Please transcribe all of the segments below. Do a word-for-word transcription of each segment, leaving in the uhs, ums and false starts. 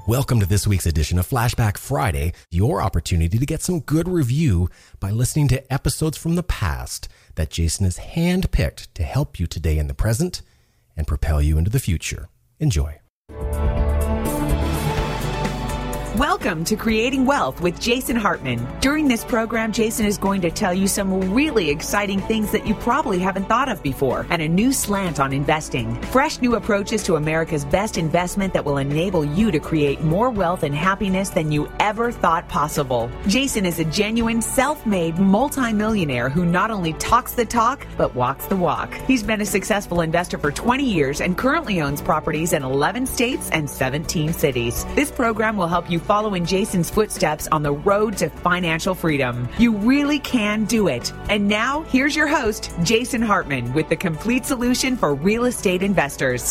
Welcome to this week's edition of Flashback Friday, your opportunity to get some good review by listening to episodes from the past that Jason has handpicked to help you today in the present and propel you into the future. Enjoy. Welcome to Creating Wealth with Jason Hartman. During this program, Jason is going to tell you some really exciting things that you probably haven't thought of before and a new slant on investing. Fresh new approaches to America's best investment that will enable you to create more wealth and happiness than you ever thought possible. Jason is a genuine self-made multimillionaire who not only talks the talk, but walks the walk. He's been a successful investor for twenty years and currently owns properties in eleven states and seventeen cities. This program will help you follow in Jason's footsteps on the road to financial freedom. You really can do it. And now, here's your host, Jason Hartman, with the complete solution for real estate investors.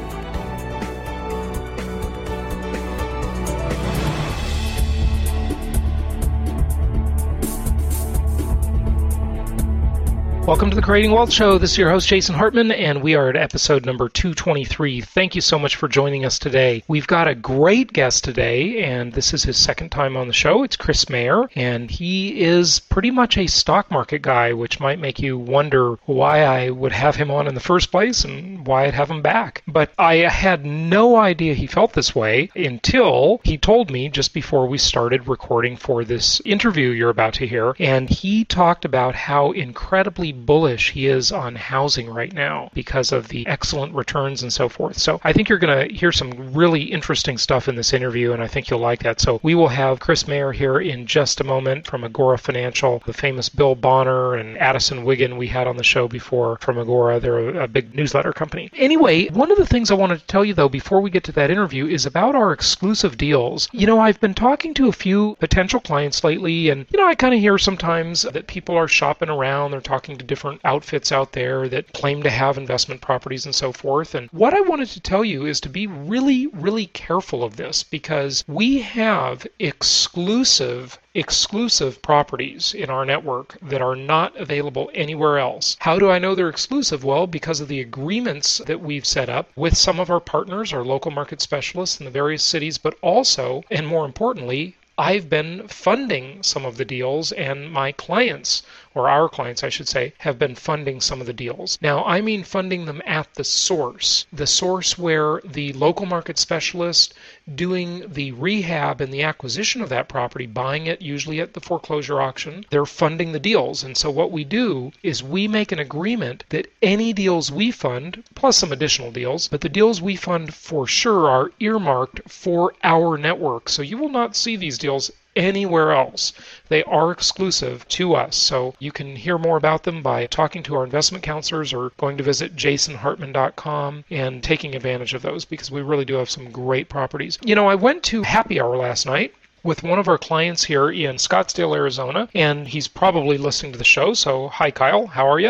Welcome to the Creating Wealth Show. This is your host, Jason Hartman, and we are at episode number two twenty-three. Thank you so much for joining us today. We've got a great guest today, and this is his second time on the show. It's Chris Mayer, and he is pretty much a stock market guy, which might make you wonder why I would have him on in the first place and why I'd have him back. But I had no idea he felt this way until he told me just before we started recording for this interview you're about to hear, and he talked about how incredibly bullish he is on housing right now because of the excellent returns and so forth. So I think you're going to hear some really interesting stuff in this interview, and I think you'll like that. So we will have Chris Mayer here in just a moment from Agora Financial, the famous Bill Bonner and Addison Wiggin we had on the show before from Agora. They're a big newsletter company. Anyway, one of the things I wanted to tell you, though, before we get to that interview is about our exclusive deals. You know, I've been talking to a few potential clients lately, and, you know, I kind of hear sometimes that people are shopping around. They're talking to different outfits out there that claim to have investment properties and so forth. And what I wanted to tell you is to be really, really careful of this, because we have exclusive exclusive properties in our network that are not available anywhere else. How do I know they're exclusive? Well, because of the agreements that we've set up with some of our partners, our local market specialists in the various cities, but also, and more importantly, I've been funding some of the deals, and my clients, or our clients, I should say, have been funding some of the deals. Now, I mean funding them at the source, the source where the local market specialist doing the rehab and the acquisition of that property, buying it usually at the foreclosure auction, they're funding the deals. And so what we do is we make an agreement that any deals we fund, plus some additional deals, but the deals we fund for sure are earmarked for our network. So you will not see these deals anywhere else. They are exclusive to us. So you can hear more about them by talking to our investment counselors or going to visit jason hartman dot com and taking advantage of those, because we really do have some great properties. You know, I went to happy hour last night with one of our clients here in Scottsdale, Arizona, and he's probably listening to the show, so hi Kyle, how are you?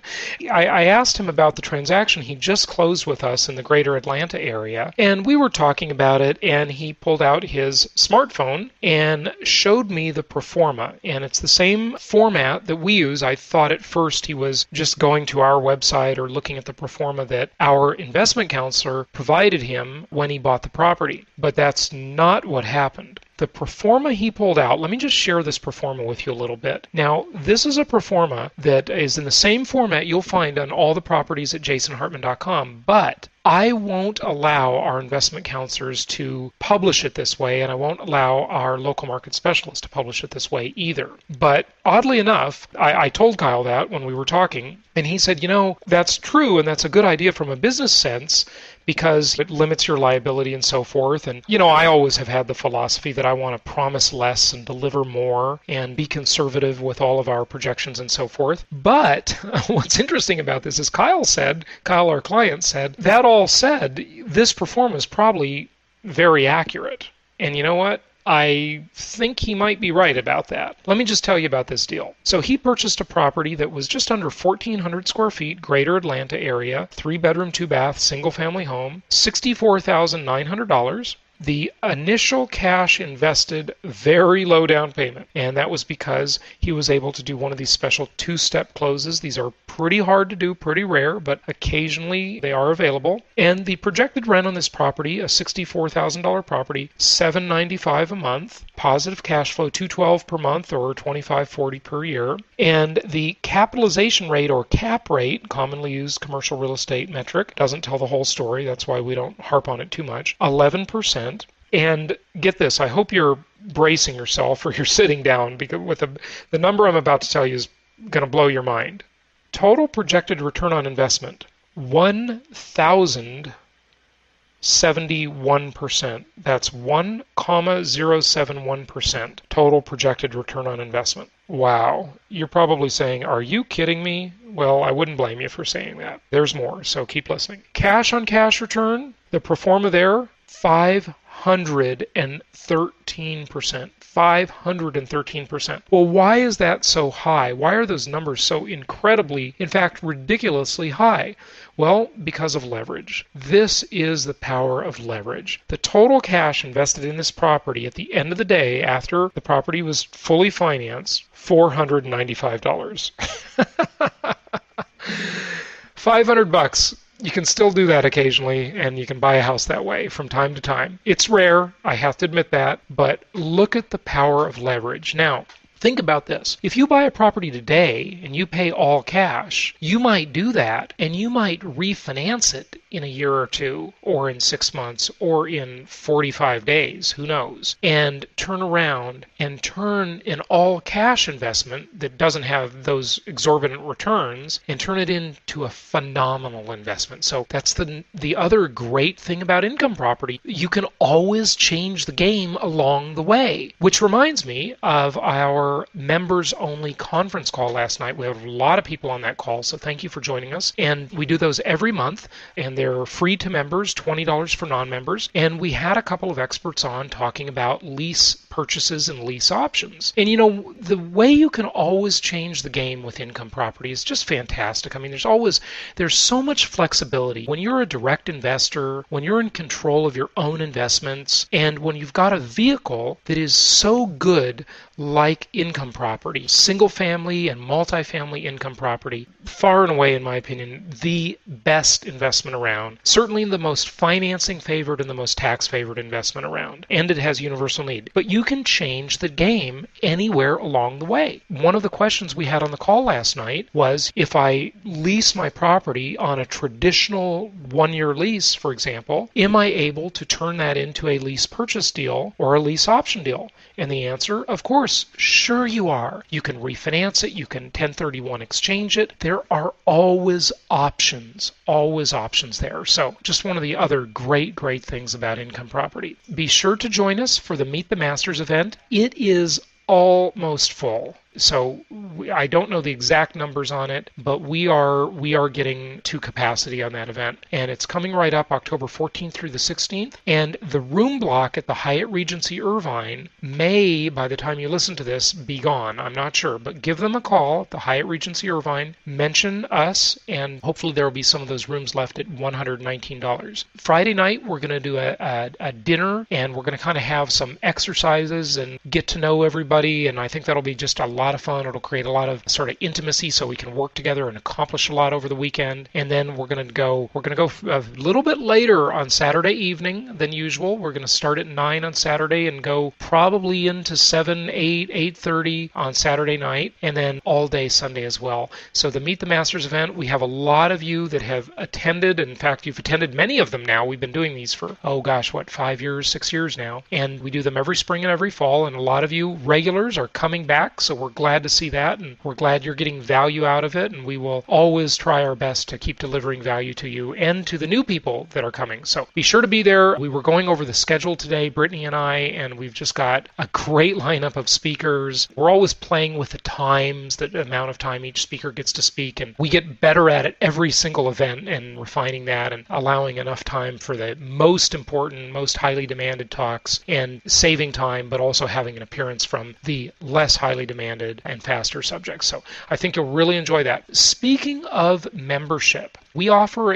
I, I asked him about the transaction he just closed with us in the greater Atlanta area, and we were talking about it, and he pulled out his smartphone and showed me the proforma, and it's the same format that we use. I thought at first he was just going to our website or looking at the proforma that our investment counselor provided him when he bought the property, but that's not what happened. The proforma he pulled out, let me just share this proforma with you a little bit. Now, this is a proforma that is in the same format you'll find on all the properties at jason hartman dot com, but I won't allow our investment counselors to publish it this way, and I won't allow our local market specialists to publish it this way either. But oddly enough, I, I told Kyle that when we were talking, and he said, you know, that's true, and that's a good idea from a business sense, because it limits your liability and so forth. And, you know, I always have had the philosophy that I want to promise less and deliver more and be conservative with all of our projections and so forth. But what's interesting about this is Kyle said, Kyle, our client, said, that all said, this performance is probably very accurate. And you know what? I think he might be right about that. Let me just tell you about this deal. So he purchased a property that was just under fourteen hundred square feet, greater Atlanta area, three bedroom, two bath, single family home, sixty-four thousand nine hundred dollars. The initial cash invested very low down payment, and that was because he was able to do one of these special two-step closes. These are pretty hard to do, pretty rare, but occasionally they are available. And the projected rent on this property, a sixty-four thousand dollars property, seven hundred ninety-five dollars a month, positive cash flow two hundred twelve dollars per month or twenty-five forty per year, and the capitalization rate or cap rate, commonly used commercial real estate metric, doesn't tell the whole story. That's why we don't harp on it too much. eleven percent. And get this, I hope you're bracing yourself or you're sitting down, because with the, the number I'm about to tell you is going to blow your mind. Total projected return on investment, one thousand seventy-one percent. That's one point zero seven one percent total projected return on investment. Wow. You're probably saying, are you kidding me? Well, I wouldn't blame you for saying that. There's more, so keep listening. Cash on cash return, the pro forma there, five hundred thirteen percent. five hundred thirteen percent. Well, why is that so high? Why are those numbers so incredibly, in fact, ridiculously high? Well, because of leverage. This is the power of leverage. The total cash invested in this property at the end of the day, after the property was fully financed, four hundred ninety-five dollars. five hundred bucks. You can still do that occasionally, and you can buy a house that way from time to time. It's rare, I have to admit that, but look at the power of leverage. Now, think about this. If you buy a property today and you pay all cash, you might do that and you might refinance it in a year or two or in six months or in forty-five days, who knows, and turn around and turn an all cash investment that doesn't have those exorbitant returns and turn it into a phenomenal investment. So that's the the other great thing about income property. You can always change the game along the way, which reminds me of our members only conference call last night. We have a lot of people on that call, so thank you for joining us. And we do those every month, and they're free to members, twenty dollars for non-members. And we had a couple of experts on talking about lease purchases and lease options. And you know, the way you can always change the game with income property is just fantastic. I mean, there's always, there's so much flexibility. When you're a direct investor, when you're in control of your own investments, and when you've got a vehicle that is so good like income property, single family and multifamily income property, far and away, in my opinion, the best investment around. Certainly the most financing favored and the most tax favored investment around. And it has universal need. But you can change the game anywhere along the way. One of the questions we had on the call last night was, if I lease my property on a traditional one-year lease, for example, am I able to turn that into a lease purchase deal or a lease option deal? And the answer, of course, sure you are. You can refinance it. You can ten thirty-one exchange it. There are always options, always options there. So just one of the other great, great things about income property. Be sure to join us for the Meet the Masters event. It is almost full. So I don't know the exact numbers on it, but we are we are getting to capacity on that event. And it's coming right up October fourteenth through the sixteenth. And the room block at the Hyatt Regency Irvine may, by the time you listen to this, be gone. I'm not sure. But give them a call at the Hyatt Regency Irvine. Mention us, and hopefully there will be some of those rooms left at one hundred nineteen dollars. Friday night, we're going to do a, a, a dinner, and we're going to kind of have some exercises and get to know everybody. And I think that'll be just a lot of fun. It'll create a lot of sort of intimacy so we can work together and accomplish a lot over the weekend. And then we're going to go we're going to go a little bit later on Saturday evening than usual. We're going to start at nine on Saturday and go probably into seven, eight, eight thirty on Saturday night, and then all day Sunday as well. So the Meet the Masters event, we have a lot of you that have attended. In fact, you've attended many of them now. We've been doing these for, oh gosh, what, five years, six years now. And we do them every spring and every fall. And a lot of you regulars are coming back. So we're glad to see that, and we're glad you're getting value out of it, and we will always try our best to keep delivering value to you and to the new people that are coming. So be sure to be there. We were going over the schedule today, Brittany and I, and we've just got a great lineup of speakers. We're always playing with the times, the amount of time each speaker gets to speak, and we get better at it every single event and refining that and allowing enough time for the most important, most highly demanded talks, and saving time, but also having an appearance from the less highly demanded and faster subjects. So I think you'll really enjoy that. Speaking of membership, we offer a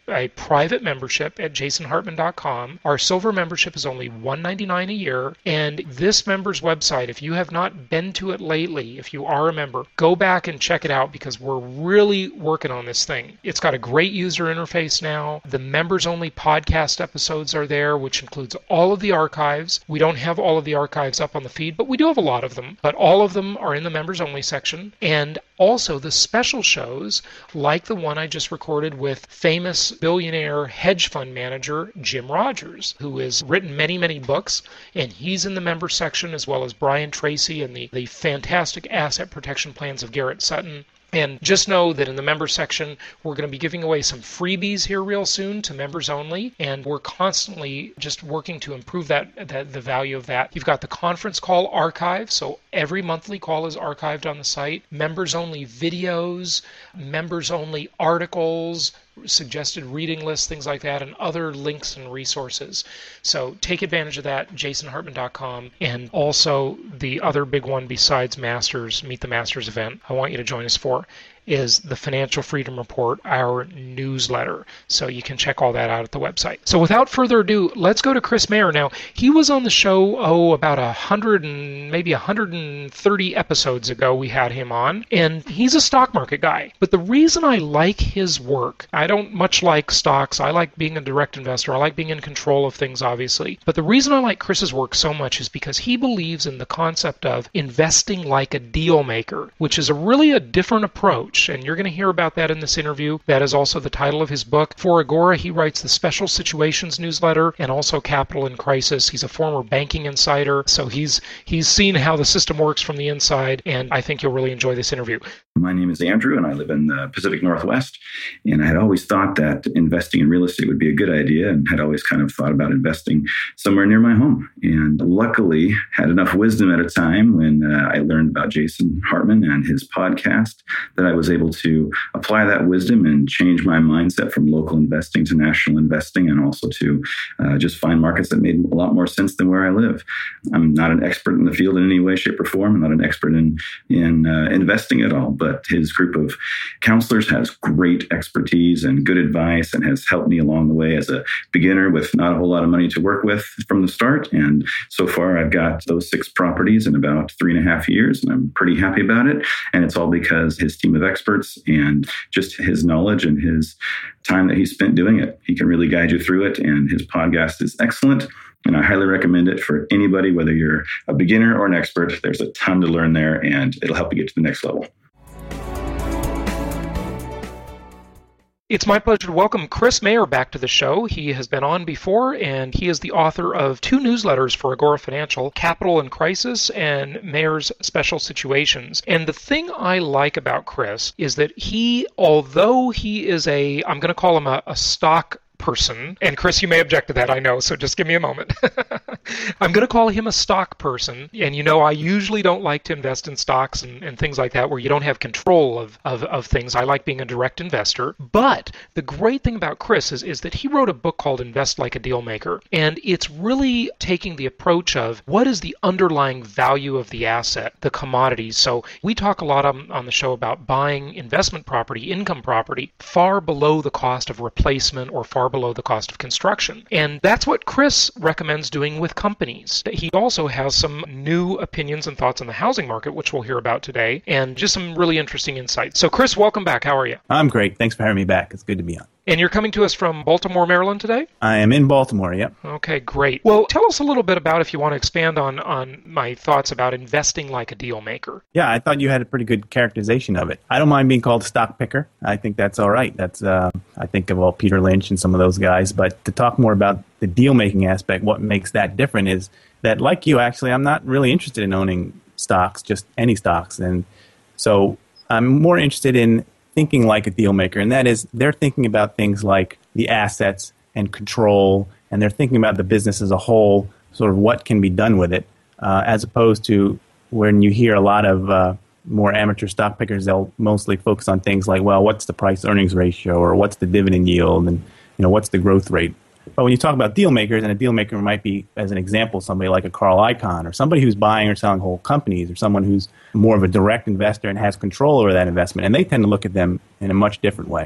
a private membership at jason hartman dot com. Our silver membership is only one hundred ninety-nine dollars a year, and this member's website, if you have not been to it lately, if you are a member, go back and check it out because we're really working on this thing. It's got a great user interface now. The members-only podcast episodes are there, which includes all of the archives. We don't have all of the archives up on the feed, but we do have a lot of them. But all of them are in the members-only section. And also the special shows, like the one I just recorded with famous billionaire hedge fund manager Jim Rogers, who has written many, many books, and he's in the member section, as well as Brian Tracy and the, the fantastic asset protection plans of Garrett Sutton. And just know that in the member section, we're going to be giving away some freebies here real soon to members only, and we're constantly just working to improve that, that the value of that. You've got the conference call archive, so every monthly call is archived on the site. Members only videos, members only articles, suggested reading lists, things like that, and other links and resources. So take advantage of that, jason hartman dot com. And also the other big one besides Masters, Meet the Masters event, I want you to join us for is the Financial Freedom Report, our newsletter. So you can check all that out at the website. So without further ado, let's go to Chris Mayer. Now, he was on the show, oh, about a hundred and maybe one hundred thirty episodes ago we had him on, and he's a stock market guy. But the reason I like his work, I don't much like stocks. I like being a direct investor. I like being in control of things, obviously. But the reason I like Chris's work so much is because he believes in the concept of investing like a deal maker, which is a really a different approach. And you're going to hear about that in this interview. That is also the title of his book. For Agora, he writes the Special Situations newsletter and also Capital in Crisis. He's a former banking insider, so he's he's seen how the system works from the inside, and I think you'll really enjoy this interview. My name is Andrew, and I live in the Pacific Northwest. And I had always thought that investing in real estate would be a good idea, and had always kind of thought about investing somewhere near my home. And luckily, had enough wisdom at a time when uh, I learned about Jason Hartman and his podcast that I was able to apply that wisdom and change my mindset from local investing to national investing, and also to uh, just find markets that made a lot more sense than where I live. I'm not an expert in the field in any way, shape, or form. I'm not an expert in, in uh, investing at all. But his group of counselors has great expertise and good advice, and has helped me along the way as a beginner with not a whole lot of money to work with from the start. And so far, I've got those six properties in about three and a half years, and I'm pretty happy about it. And it's all because his team of experts and just his knowledge and his time that he spent doing it. He can really guide you through it, and his podcast is excellent. And I highly recommend it for anybody, whether you're a beginner or an expert. There's a ton to learn there, and it'll help you get to the next level. It's my pleasure to welcome Chris Mayer back to the show. He has been on before, and he is the author of two newsletters for Agora Financial, Capital in Crisis and Mayer's Special Situations. And the thing I like about Chris is that he, although he is a, I'm going to call him a, a stock person, and Chris, you may object to that, I know, so just give me a moment. I'm going to call him a stock person, and you know I usually don't like to invest in stocks and, and things like that where you don't have control of, of, of things. I like being a direct investor, but the great thing about Chris is, is that he wrote a book called Invest Like a Deal Maker, and it's really taking the approach of what is the underlying value of the asset, the commodities. So we talk a lot on, on the show about buying investment property, income property, far below the cost of replacement or far below the cost of construction. And that's what Chris recommends doing with companies. He also has some new opinions and thoughts on the housing market, which we'll hear about today, and just some really interesting insights. So Chris, welcome back. How are you? I'm great. Thanks for having me back. It's good to be on. And you're coming to us from Baltimore, Maryland today? I am in Baltimore, yep. Okay, great. Well, tell us a little bit about, if you want to expand on, on my thoughts about investing like a deal maker. Yeah, I thought you had a pretty good characterization of it. I don't mind being called a stock picker. I think that's all right. That's uh, I think of all Peter Lynch and some of those guys. But to talk more about the deal-making aspect, what makes that different is that, like you, actually, I'm not really interested in owning stocks, just any stocks. And so I'm more interested in thinking like a deal maker, and that is they're thinking about things like the assets and control, and they're thinking about the business as a whole, sort of what can be done with it, uh, as opposed to when you hear a lot of uh, more amateur stock pickers, they'll mostly focus on things like, well, what's the price-earnings ratio, or what's the dividend yield, and you know what's the growth rate. But when you talk about deal makers, and a deal maker might be, as an example, somebody like a Carl Icahn, or somebody who's buying or selling whole companies, or someone who's more of a direct investor and has control over that investment, and they tend to look at them in a much different way.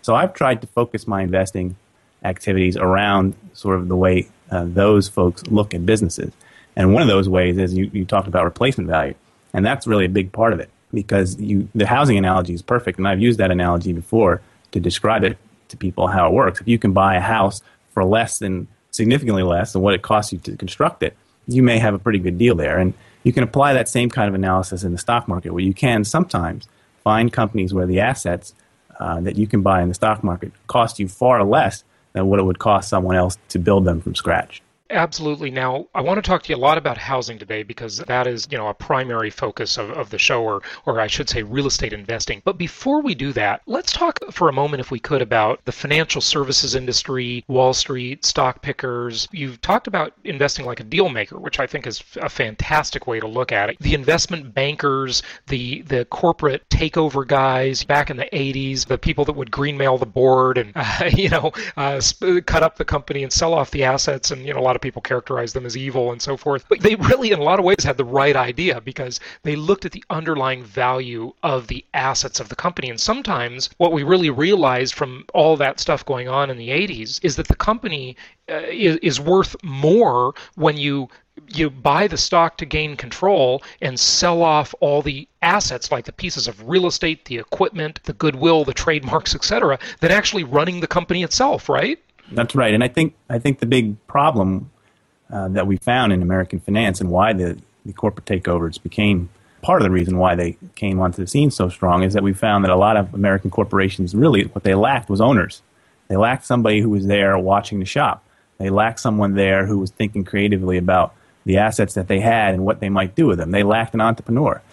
So I've tried to focus my investing activities around sort of the way uh, those folks look at businesses. And one of those ways is you, you talked about replacement value. And that's really a big part of it, because you, the housing analogy is perfect. And I've used that analogy before to describe it to people how it works. If you can buy a house for less than, significantly less than what it costs you to construct it, you may have a pretty good deal there. And you can apply that same kind of analysis in the stock market, where you can sometimes find companies where the assets uh, that you can buy in the stock market cost you far less than what it would cost someone else to build them from scratch. Absolutely. Now, I want to talk to you a lot about housing today, because that is, you know, a primary focus of, of the show, or, or I should say real estate investing. But before we do that, let's talk for a moment, if we could, about the financial services industry, Wall Street, stock pickers. You've talked about investing like a deal maker, which I think is a fantastic way to look at it. The investment bankers, the, the corporate takeover guys back in the eighties, the people that would greenmail the board and, uh, you know, uh, cut up the company and sell off the assets. And, you know, a lot of people characterize them as evil and so forth. But they really, in a lot of ways, had the right idea, because they looked at the underlying value of the assets of the company. And sometimes what we really realized from all that stuff going on in the eighties is that the company uh, is, is worth more when you you buy the stock to gain control and sell off all the assets, like the pieces of real estate, the equipment, the goodwill, the trademarks, et cetera, than actually running the company itself, right? That's right. And I think I think the big problem uh, that we found in American finance, and why the, the corporate takeovers became part of the reason why they came onto the scene so strong, is that we found that a lot of American corporations, really what they lacked was owners. They lacked somebody who was there watching the shop. They lacked someone there who was thinking creatively about the assets that they had and what they might do with them. They lacked an entrepreneur.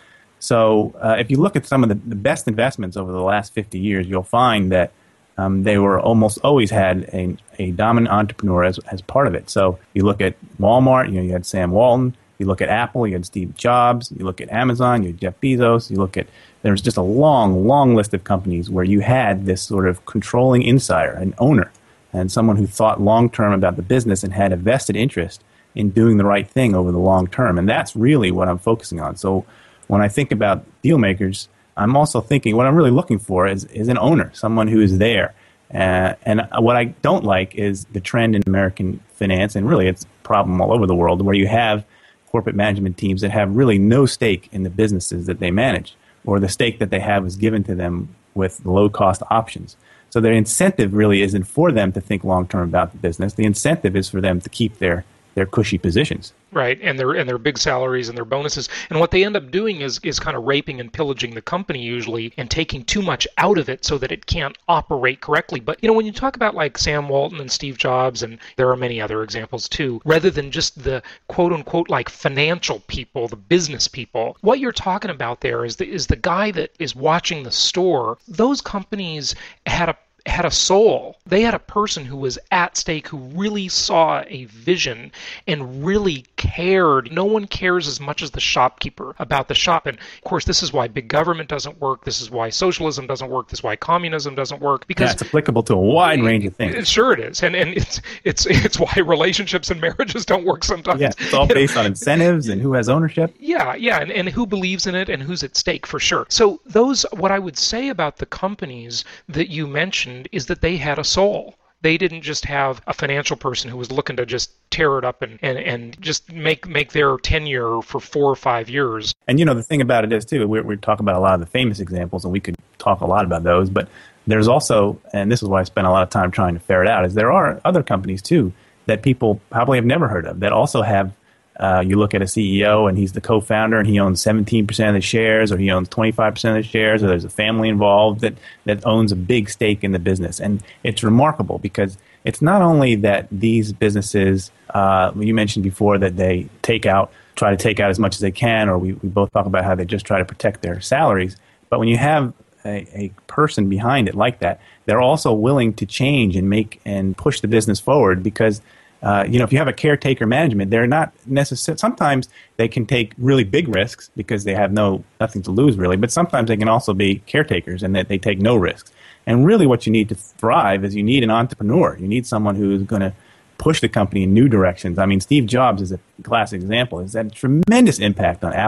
So uh, if you look at some of the, the best investments over the last fifty years, you'll find that Um, they were almost always had a, a dominant entrepreneur as, as part of it. So you look at Walmart, you know, you had Sam Walton. You look at Apple, you had Steve Jobs. You look at Amazon, you had Jeff Bezos. You look at, there's just a long, long list of companies where you had this sort of controlling insider, an owner, and someone who thought long-term about the business and had a vested interest in doing the right thing over the long term. And that's really what I'm focusing on. So when I think about deal makers, I'm also thinking what I'm really looking for is, is an owner, someone who is there. Uh, and what I don't like is the trend in American finance, and really it's a problem all over the world, where you have corporate management teams that have really no stake in the businesses that they manage, or the stake that they have is given to them with low-cost options. So their incentive really isn't for them to think long-term about the business. The incentive is for them to keep their their cushy positions. Right, and their and their big salaries and their bonuses. And what they end up doing is is kind of raping and pillaging the company usually, and taking too much out of it so that it can't operate correctly. But, you know, when you talk about like Sam Walton and Steve Jobs, and there are many other examples too, rather than just the quote-unquote like financial people, the business people, what you're talking about there is the, is the guy that is watching the store. Those companies had a had a soul. They had a person who was at stake, who really saw a vision and really cared. No one cares as much as the shopkeeper about the shop. And of course, this is why big government doesn't work. This is why socialism doesn't work. This is why communism doesn't work. Because yeah, it's applicable to a wide range of things. Sure it is. And and it's it's it's why relationships and marriages don't work sometimes. Yeah, it's all based on incentives and who has ownership. Yeah, yeah, and, and who believes in it and who's at stake, for sure. So those, what I would say about the companies that you mentioned is that they had a soul. They didn't just have a financial person who was looking to just tear it up and, and, and just make make their tenure for four or five years. And, you know, the thing about it is, too, we we talk about a lot of the famous examples, and we could talk a lot about those, but there's also, and this is why I spent a lot of time trying to ferret out, is there are other companies, too, that people probably have never heard of, that also have, uh, you look at a C E O and he's the co-founder and he owns seventeen percent of the shares, or he owns twenty-five percent of the shares, or there's a family involved that, that owns a big stake in the business. And it's remarkable because it's not only that these businesses, uh, you mentioned before that they take out, try to take out as much as they can, or we, we both talk about how they just try to protect their salaries. But when you have a, a person behind it like that, they're also willing to change and make and push the business forward because Uh, you know, if you have a caretaker management, they're not necessarily, sometimes they can take really big risks because they have no nothing to lose really, but sometimes they can also be caretakers and that they take no risks. And really what you need to thrive is you need an entrepreneur. You need someone who's going to push the company in new directions. I mean, Steve Jobs is a classic example. He's had a tremendous impact on Apple.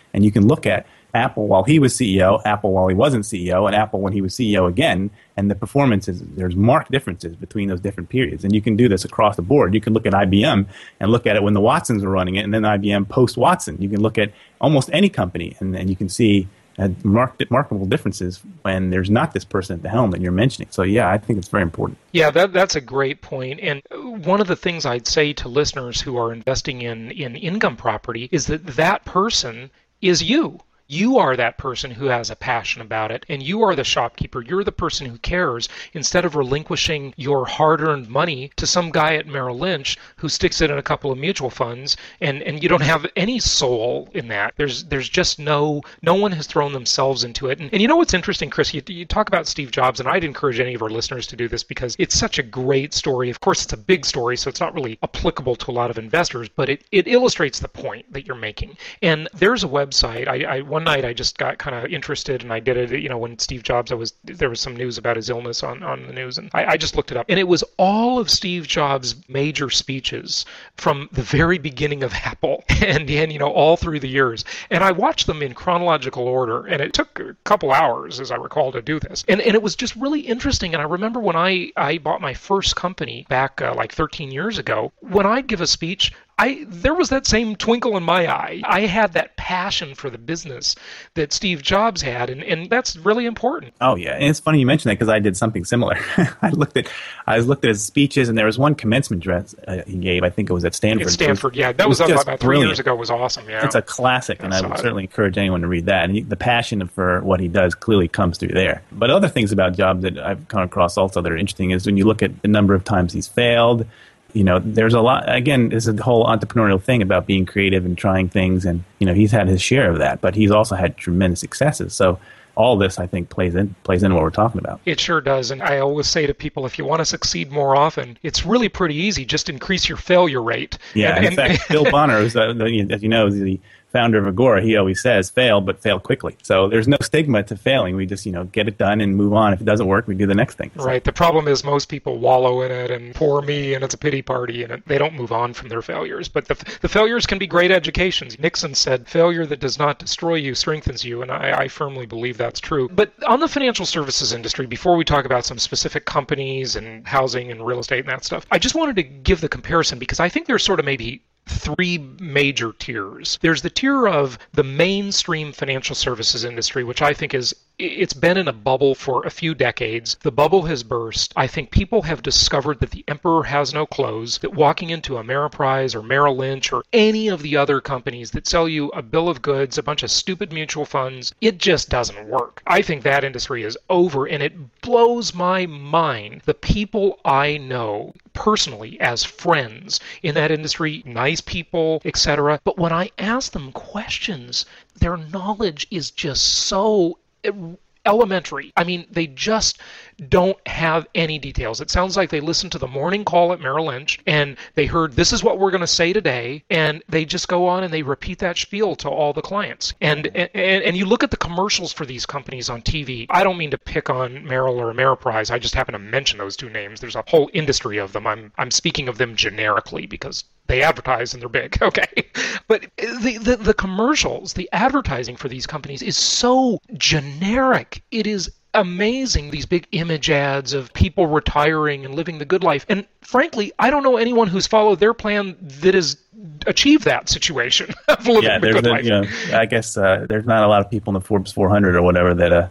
And you can look at Apple while he was C E O, Apple while he wasn't C E O, and Apple when he was C E O again, and the performances, there's marked differences between those different periods. And you can do this across the board. You can look at I B M and look at it when the Watsons were running it, and then I B M post-Watson. You can look at almost any company, and, and you can see uh, marked, remarkable differences when there's not this person at the helm that you're mentioning. So, yeah, I think it's very important. Yeah, that, that's a great point. And one of the things I'd say to listeners who are investing in, in income property is that that person is you. You are that person who has a passion about it, and you are the shopkeeper. You're the person who cares, instead of relinquishing your hard-earned money to some guy at Merrill Lynch who sticks it in a couple of mutual funds, and, and you don't have any soul in that. There's there's just no, no one has thrown themselves into it. And, and you know what's interesting, Chris? You, you talk about Steve Jobs, and I'd encourage any of our listeners to do this because it's such a great story. Of course, it's a big story, so it's not really applicable to a lot of investors, but it, it illustrates the point that you're making. And there's a website. I, I one night I just got kind of interested, and I did it, you know, when Steve Jobs, I was, there was some news about his illness on, on the news, and I, I just looked it up. And it was all of Steve Jobs' major speeches from the very beginning of Apple and, and, you know, all through the years. And I watched them in chronological order, and it took a couple hours, as I recall, to do this. And and it was just really interesting. And I remember when I, I bought my first company back uh, like thirteen years ago, when I'd give a speech, I there was that same twinkle in my eye. I had that passion for the business that Steve Jobs had, and, and that's really important. Oh yeah, and it's funny you mentioned that because I did something similar. I looked at I looked at his speeches, and there was one commencement address uh, he gave. I think it was at Stanford. At Stanford, yeah, that was, was about three brilliant. years ago. It was awesome. Yeah, it's a classic, and I, I would it. certainly encourage anyone to read that. And he, the passion for what he does clearly comes through there. But other things about Jobs that I've come across also that are interesting is when you look at the number of times he's failed. You know, there's a lot, again, there's a whole entrepreneurial thing about being creative and trying things. And, you know, he's had his share of that, but he's also had tremendous successes. So all this, I think, plays in plays into what we're talking about. It sure does. And I always say to people, if you want to succeed more often, it's really pretty easy. Just increase your failure rate. Yeah, and, in fact, Bill Bonner, who's, uh, as you know, is the founder of Agora, he always says, fail, but fail quickly. So there's no stigma to failing. We just, you know, get it done and move on. If it doesn't work, we do the next thing. So. Right. The problem is most people wallow in it and poor me, and it's a pity party, and it, they don't move on from their failures. But the, the failures can be great educations. Nixon said, failure that does not destroy you strengthens you, and I, I firmly believe that's true. But on the financial services industry, before we talk about some specific companies and housing and real estate and that stuff, I just wanted to give the comparison because I think there's sort of maybe three major tiers. There's the tier of the mainstream financial services industry, which I think is, it's been in a bubble for a few decades. The bubble has burst. I think people have discovered that the emperor has no clothes, that walking into Ameriprise or Merrill Lynch or any of the other companies that sell you a bill of goods, a bunch of stupid mutual funds, it just doesn't work. I think that industry is over, and it blows my mind. The people I know personally as friends in that industry, nice people, et cetera. But when I ask them questions, their knowledge is just so elementary. I mean, they just don't have any details. It sounds like they listened to the morning call at Merrill Lynch and they heard, this is what we're going to say today, and they just go on and they repeat that spiel to all the clients. And, and and you look at the commercials for these companies on T V. I don't mean to pick on Merrill or Ameriprise. I just happen to mention those two names. There's a whole industry of them. I'm I'm speaking of them generically because they advertise and they're big, okay? But the, the, the commercials, the advertising for these companies is so generic. It is amazing, these big image ads of people retiring and living the good life. And frankly, I don't know anyone who's followed their plan that has achieved that situation of living yeah, the good a, life. You know, I guess uh, there's not a lot of people in the Forbes four hundred or whatever that uh,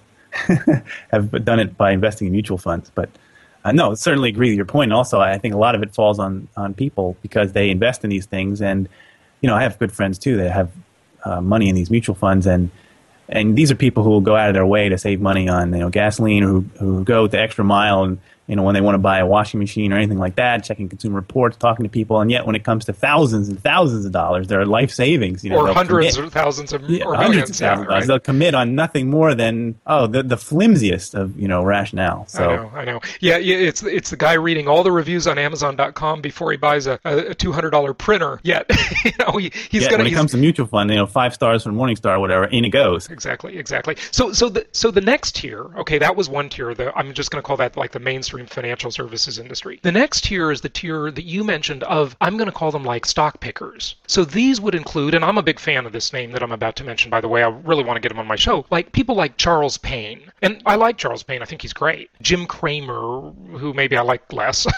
have done it by investing in mutual funds. But uh, no, certainly agree with your point. And also, I think a lot of it falls on, on people because they invest in these things. And, you know, I have good friends, too, that have uh, money in these mutual funds. And And these are people who will go out of their way to save money on, you know, gasoline, who who go the extra mile, and you know, when they want to buy a washing machine or anything like that, checking consumer reports, talking to people, and yet when it comes to thousands and thousands of dollars, they're life savings. You know, or hundreds commit, or thousands of yeah, or hundreds millions, of thousands. Yeah, right? They'll commit on nothing more than oh the the flimsiest of you know rationale. So I know, I know. Yeah, yeah, it's it's the guy reading all the reviews on Amazon dot com before he buys a, a two hundred dollar printer. Yet, you know, he, he's yeah, gonna. When it comes to mutual fund, you know, five stars from Morningstar or whatever, in it goes. Exactly, exactly. So so the so the next tier, okay, that was one tier. The I'm just going to call that like the mainstream mainstream financial services industry. The next tier is the tier that you mentioned of, I'm going to call them like stock pickers. So these would include, and I'm a big fan of this name that I'm about to mention, by the way, I really want to get him on my show, like people like Charles Payne. And I like Charles Payne. I think he's great. Jim Cramer, who maybe I like less.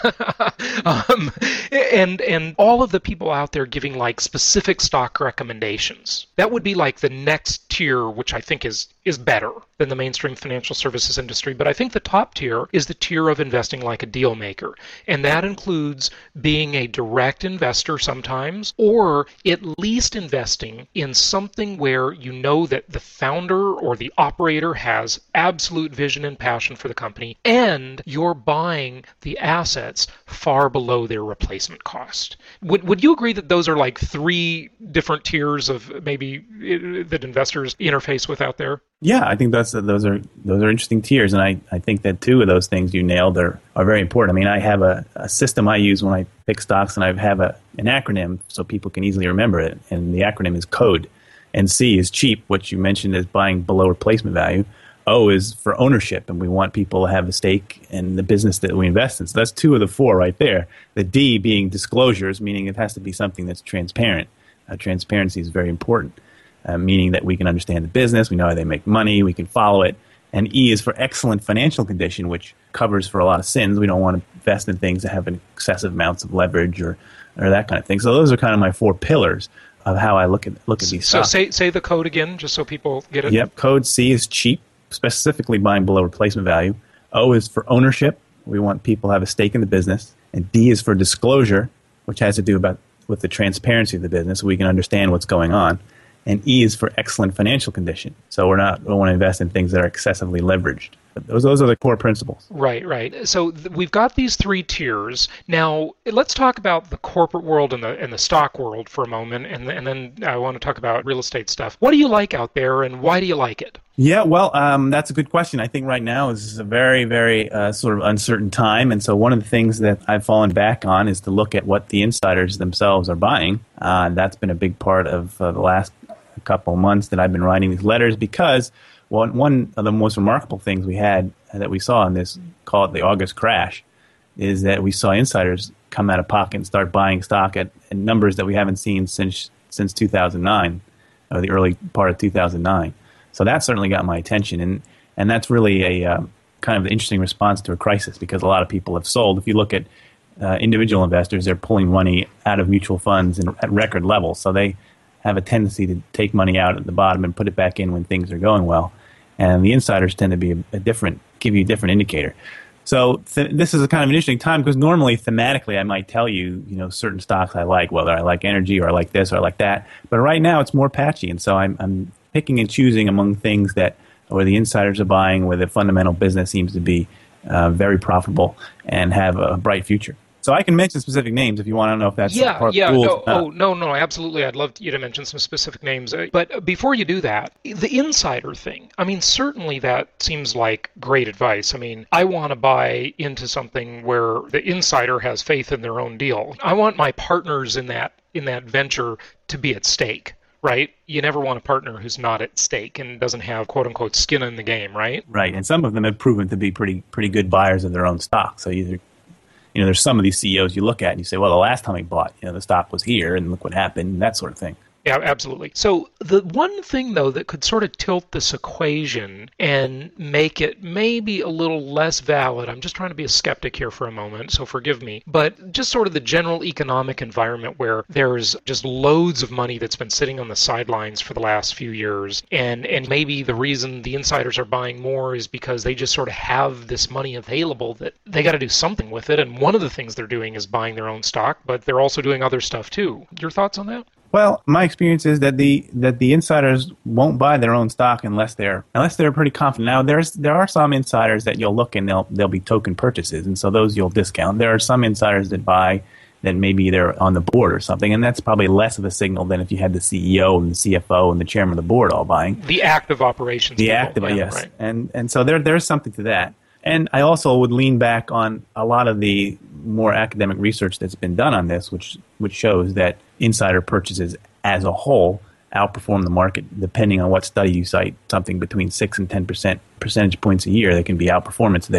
um, and and all of the people out there giving like specific stock recommendations. That would be like the next tier, which I think is is better than the mainstream financial services industry. But I think the top tier is the tier of investing like a deal maker. And that includes being a direct investor sometimes, or at least investing in something where you know that the founder or the operator has absolute vision and passion for the company, and you're buying the assets far below their replacement cost. Would would you agree that those are like three different tiers of maybe that investors interface with out there? Yeah, I think that's those are those are interesting tiers, and I, I think that two of those things you nailed are, are very important. I mean, I have a, a system I use when I pick stocks, and I have a an acronym so people can easily remember it, and the acronym is CODE. And C is cheap, which you mentioned is buying below replacement value. O is for ownership, and we want people to have a stake in the business that we invest in. So that's two of the four right there. The D being disclosures, meaning it has to be something that's transparent. Uh, transparency is very important. Uh, meaning that we can understand the business, we know how they make money, we can follow it. And E is for excellent financial condition, which covers for a lot of sins. We don't want to invest in things that have excessive amounts of leverage or, or that kind of thing. So those are kind of my four pillars of how I look at look at these so stocks. So say say the code again, just so people get it. Yep, code C is cheap, specifically buying below replacement value. O is for ownership. We want people to have a stake in the business. And D is for disclosure, which has to do about with the transparency of the business so we can understand what's going on. And E is for excellent financial condition. So we're not, we don't want to invest in things that are excessively leveraged. But those, those are the core principles. Right, right. So th- we've got these three tiers. Now, let's talk about the corporate world and the and the stock world for a moment, and, and then I want to talk about real estate stuff. What do you like out there, and why do you like it? Yeah, well, um, that's a good question. I think right now is a very, very uh, sort of uncertain time. And so one of the things that I've fallen back on is to look at what the insiders themselves are buying. Uh, that's been a big part of uh, the last couple of months that I've been writing these letters, because one one of the most remarkable things we had uh, that we saw in this, call it the August crash, is that we saw insiders come out of pocket and start buying stock at, at numbers that we haven't seen since since two thousand nine, or the early part of two thousand nine. So that certainly got my attention, and and that's really a uh, kind of an interesting response to a crisis, because a lot of people have sold. If you look at uh, individual investors, they're pulling money out of mutual funds in, at record levels, so they have a tendency to take money out at the bottom and put it back in when things are going well. And the insiders tend to be a, a different, give you a different indicator. So th- this is a kind of an interesting time, because normally thematically I might tell you, you know, certain stocks I like, whether I like energy or I like this or I like that. But right now it's more patchy, and so I'm, I'm picking and choosing among things that where the insiders are buying, where the fundamental business seems to be uh, very profitable and have a bright future. So I can mention specific names if you want to know if that's yeah, part yeah, of the no, rules. Uh, oh, no, no, absolutely. I'd love you to mention some specific names. But before you do that, the insider thing, I mean, certainly that seems like great advice. I mean, I want to buy into something where the insider has faith in their own deal. I want my partners in that in that venture to be at stake. Right? You never want a partner who's not at stake and doesn't have quote-unquote skin in the game, right? Right, and some of them have proven to be pretty pretty good buyers of their own stock. So either, you know, there's some of these C E Os you look at and you say, well, the last time I bought, you know, the stock was here and look what happened, and that sort of thing. Yeah, absolutely. So the one thing, though, that could sort of tilt this equation and make it maybe a little less valid, I'm just trying to be a skeptic here for a moment, so forgive me, but just sort of the general economic environment where there's just loads of money that's been sitting on the sidelines for the last few years, and, and maybe the reason the insiders are buying more is because they just sort of have this money available that they got to do something with it, and one of the things they're doing is buying their own stock, but they're also doing other stuff too. Your thoughts on that? Well, my experience is that the that the insiders won't buy their own stock unless they're unless they're pretty confident. Now, there's there are some insiders that you'll look and they'll they'll be token purchases, and so those you'll discount. There are some insiders that buy that maybe they're on the board or something, and that's probably less of a signal than if you had the C E O and the C F O and the chairman of the board all buying. The active operations. The people. active, yeah, yes, right. and and so there there's something to that. And I also would lean back on a lot of the more academic research that's been done on this, which which shows that insider purchases as a whole outperform the market, depending on what study you cite, something between six and ten percent percentage points a year. There can be outperformance there.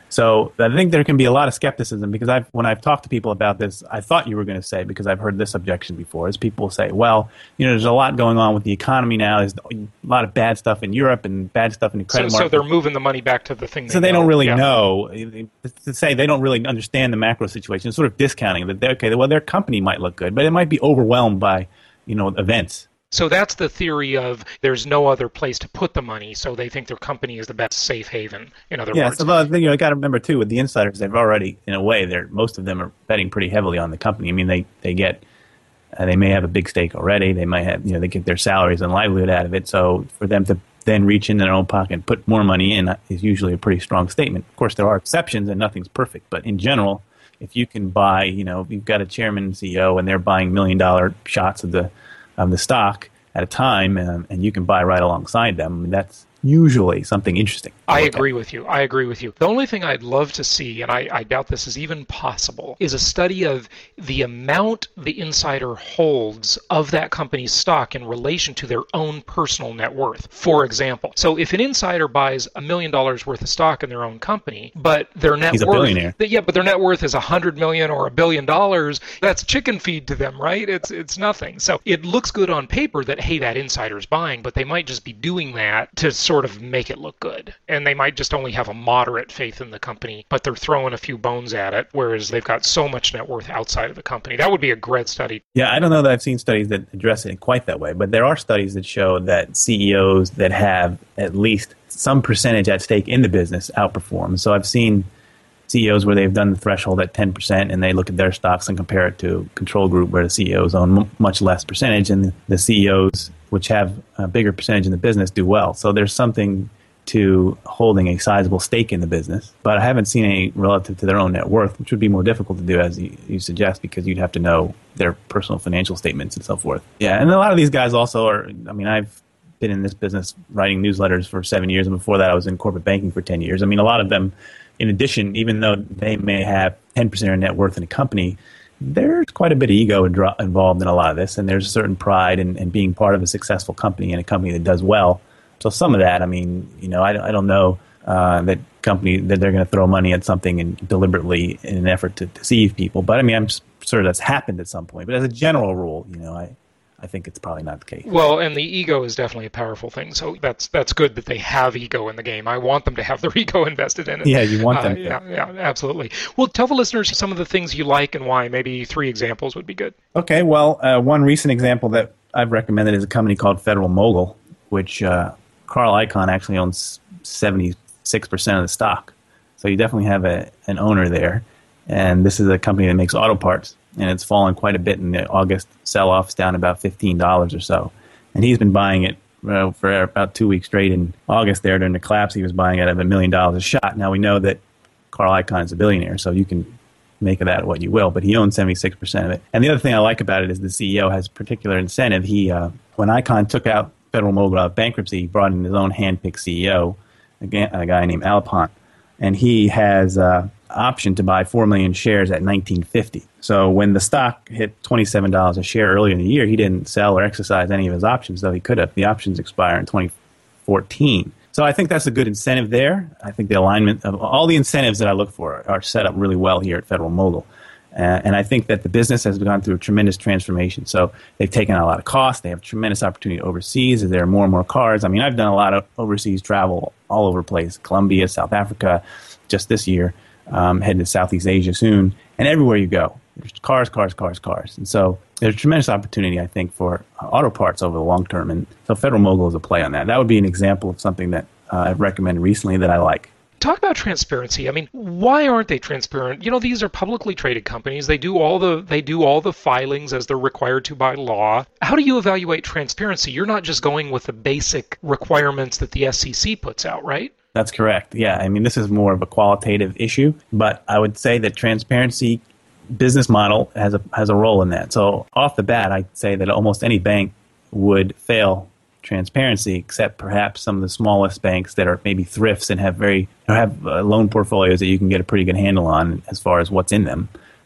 So I think there can be a lot of skepticism because I've, when I've talked to people about this, I thought you were going to say, because I've heard this objection before, is people say, well, you know, there's a lot going on with the economy now. There's a lot of bad stuff in Europe and bad stuff in the credit so, market. So they're moving the money back to the thing they So they know. don't really yeah. know. To say they don't really understand the macro situation, sort of discounting that, they, okay, well, their company might look good, but it might be overwhelmed by, you know, events. So that's the theory of there's no other place to put the money, so they think their company is the best safe haven, in other yeah, words. Yeah, so you know, I got to remember, too, with the insiders, they've already, in a way, they're most of them are betting pretty heavily on the company. I mean, they, they get, uh, they may have a big stake already. They might have, you know, they get their salaries and livelihood out of it. So for them to then reach in their own pocket and put more money in is usually a pretty strong statement. Of course, there are exceptions and nothing's perfect, but in general, if you can buy, you know, if you've got a chairman and C E O and they're buying million-dollar shots of the of the stock at a time, um, and you can buy right alongside them, I mean, that's usually something interesting. I agree with you. I agree with you. The only thing I'd love to see, and I, I doubt this is even possible, is a study of the amount the insider holds of that company's stock in relation to their own personal net worth. For example, so if an insider buys a million dollars worth of stock in their own company, but their net He's worth, a billionaire. Yeah, but their net worth is a hundred million or a billion dollars. That's chicken feed to them, right? It's it's nothing. So it looks good on paper that hey, that insider's buying, but they might just be doing that to sort of make it look good, and they might just only have a moderate faith in the company, but they're throwing a few bones at it, whereas they've got so much net worth outside of the company. That would be a great study. Yeah, I don't know that I've seen studies that address it quite that way, but there are studies that show that C E Os that have at least some percentage at stake in the business outperform. So I've seen C E Os where they've done the threshold at ten percent, and they look at their stocks and compare it to a control group where the C E Os own m- much less percentage, and the C E Os which have a bigger percentage in the business do well. So there's something to holding a sizable stake in the business, but I haven't seen any relative to their own net worth, which would be more difficult to do, as you, you suggest, because you'd have to know their personal financial statements and so forth. Yeah, and a lot of these guys also are, I mean, I've been in this business writing newsletters for seven years, and before that I was in corporate banking for ten years. I mean, a lot of them, in addition, even though they may have ten percent of their net worth in a company, there's quite a bit of ego involved in a lot of this, and there's a certain pride in, in being part of a successful company and a company that does well. So some of that, I mean, you know, I, I don't know uh, that company that they're going to throw money at something and deliberately in an effort to deceive people. But I mean, I'm sure that's happened at some point. But as a general rule, you know, I, I think it's probably not the case. Well, and the ego is definitely a powerful thing. So that's that's good that they have ego in the game. I want them to have their ego invested in it. Yeah, you want them uh, to. Yeah, yeah, absolutely. Well, tell the listeners some of the things you like and why. Maybe three examples would be good. Okay, well, uh, one recent example that I've recommended is a company called Federal Mogul, which uh, Carl Icahn actually owns seventy-six percent of the stock. So you definitely have a, an owner there. And this is a company that makes auto parts. And it's fallen quite a bit in the August sell-off. It's down about fifteen dollars or so. And he's been buying it uh, for about two weeks straight. In August there, during the collapse, he was buying it at a million dollars a shot. Now we know that Carl Icahn is a billionaire, so you can make of that what you will. But he owns seventy-six percent of it. And the other thing I like about it is the C E O has particular incentive. He, uh, when Icahn took out Federal Mogul out of bankruptcy, he brought in his own hand-picked C E O, a guy named Alapont. And he has uh, option to buy four million shares at nineteen fifty. So when the stock hit twenty-seven dollars a share earlier in the year, he didn't sell or exercise any of his options, though he could have. The options expire in twenty fourteen. So I think that's a good incentive there. I think the alignment of all the incentives that I look for are set up really well here at Federal Mogul. Uh, and I think that the business has gone through a tremendous transformation. So they've taken out a lot of costs. They have tremendous opportunity overseas as there are more and more cars. I mean, I've done a lot of overseas travel all over the place, Colombia, South Africa, just this year, um, heading to Southeast Asia soon. And everywhere you go, there's cars, cars, cars, cars. And so there's a tremendous opportunity, I think, for auto parts over the long term. And so Federal Mogul is a play on that. That would be an example of something that uh, I've recommended recently that I like. Talk about transparency. I mean, why aren't they transparent? You know, these are publicly traded companies. They do all the they do all the filings as they're required to by law. How do you evaluate transparency? You're not just going with the basic requirements that the S E C puts out, right? That's correct. Yeah, I mean, this is more of a qualitative issue, but I would say that transparency business model has a has a role in that. So off the bat, I'd say that almost any bank would fail transparency, except perhaps some of the smallest banks that are maybe thrifts and have very have uh, loan portfolios that you can get a pretty good handle on as far as what's in them.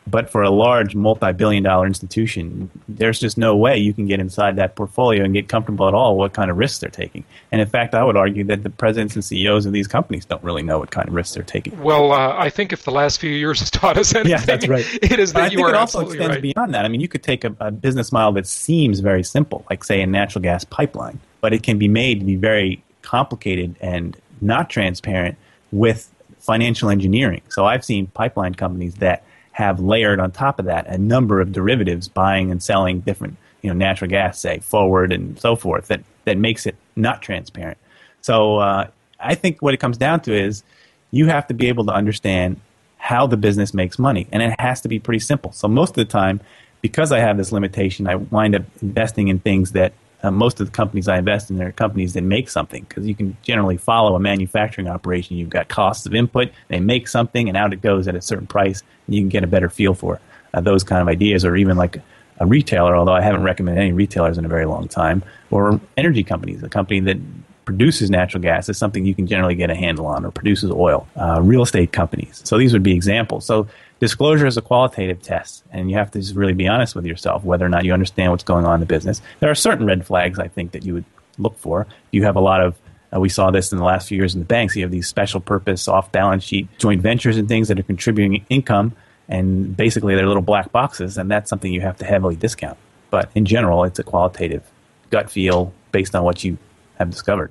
But for a large multi-billion dollar institution, there's just no way you can get inside that portfolio and get comfortable at all what kind of risks they're taking. And in fact, I would argue that the presidents and C E Os of these companies don't really know what kind of risks they're taking. Well, uh, I think if the last few years has taught us anything, yeah, that's right. it is that but I you think are it also absolutely extends right. beyond that. I mean, you could take a, a business model that seems very simple, like, say, a natural gas pipeline, but it can be made to be very complicated and not transparent with financial engineering. So I've seen pipeline companies that have layered on top of that a number of derivatives, buying and selling different, you know, natural gas, say, forward and so forth, that, that makes it not transparent. So uh, I think what it comes down to is you have to be able to understand how the business makes money, and it has to be pretty simple. So most of the time, because I have this limitation, I wind up investing in things that uh, most of the companies I invest in are companies that make something, because you can generally follow a manufacturing operation. You've got costs of input, they make something, and out it goes at a certain price, and you can get a better feel for uh, those kind of ideas. Or even like a retailer, although I haven't recommended any retailers in a very long time, or energy companies, a company that produces natural gas is something you can generally get a handle on, or produces oil, uh, real estate companies. So these would be examples. So disclosure is a qualitative test, and you have to just really be honest with yourself whether or not you understand what's going on in the business. There are certain red flags, I think, that you would look for. You have a lot of, uh, we saw this in the last few years in the banks, you have these special purpose off-balance sheet joint ventures and things that are contributing income, and basically they're little black boxes, and that's something you have to heavily discount. But in general, it's a qualitative gut feel based on what you have discovered.